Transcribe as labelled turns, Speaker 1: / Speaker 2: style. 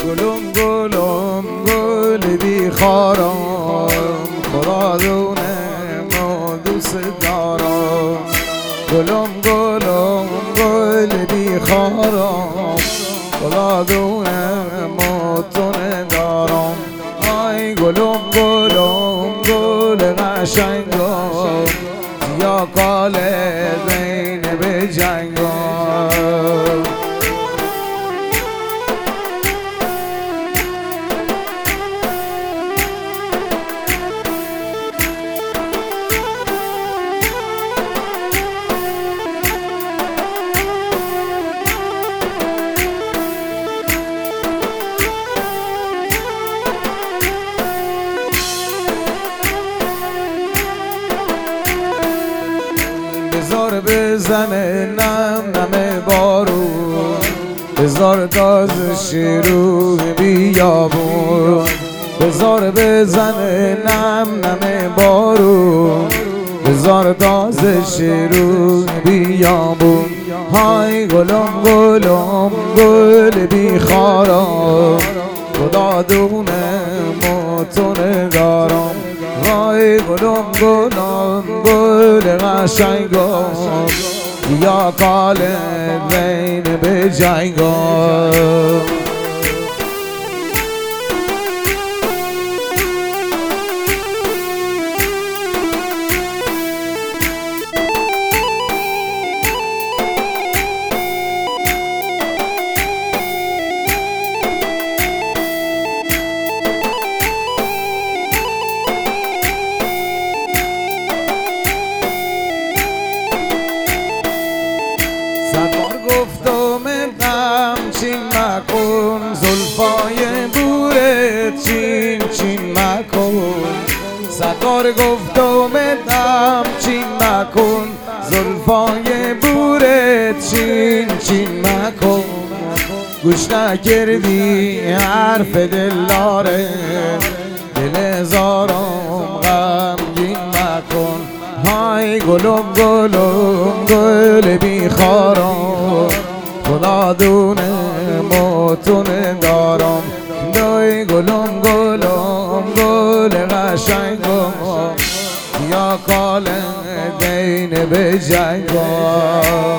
Speaker 1: گلم گلم گل بیخارم، خدا دونه ما دوست دارم. گلم گلم گل بیخارم، خدا دونه ما تو ندارم. آی گلم گلم گل قشنگم، یا کاله زین به جنگم. بزار بزنه نم نم بارون، بزار داز شیرو بیابون. بزار بزنه نم نم بارون، بزار داز شیرو بیابون. های گلم گلم گل بیخارم، خدا دونه ما تو ندارم. وای گلم گلم گل قشنگم، یا کاله زین به جنگم. چین مکن زلفای بورت، چین چین مکن. صدبار گفتم چین مکن زلفای بورت، چین چین مکن. گوش نکردی حرف دلاره، دل هزارم غمگین مکن. های گلم گلم گل بیخارم، خدا دونه ما تو ندارم. دای گلم گلم گل قشنگم، یا کاله دین به جنگم.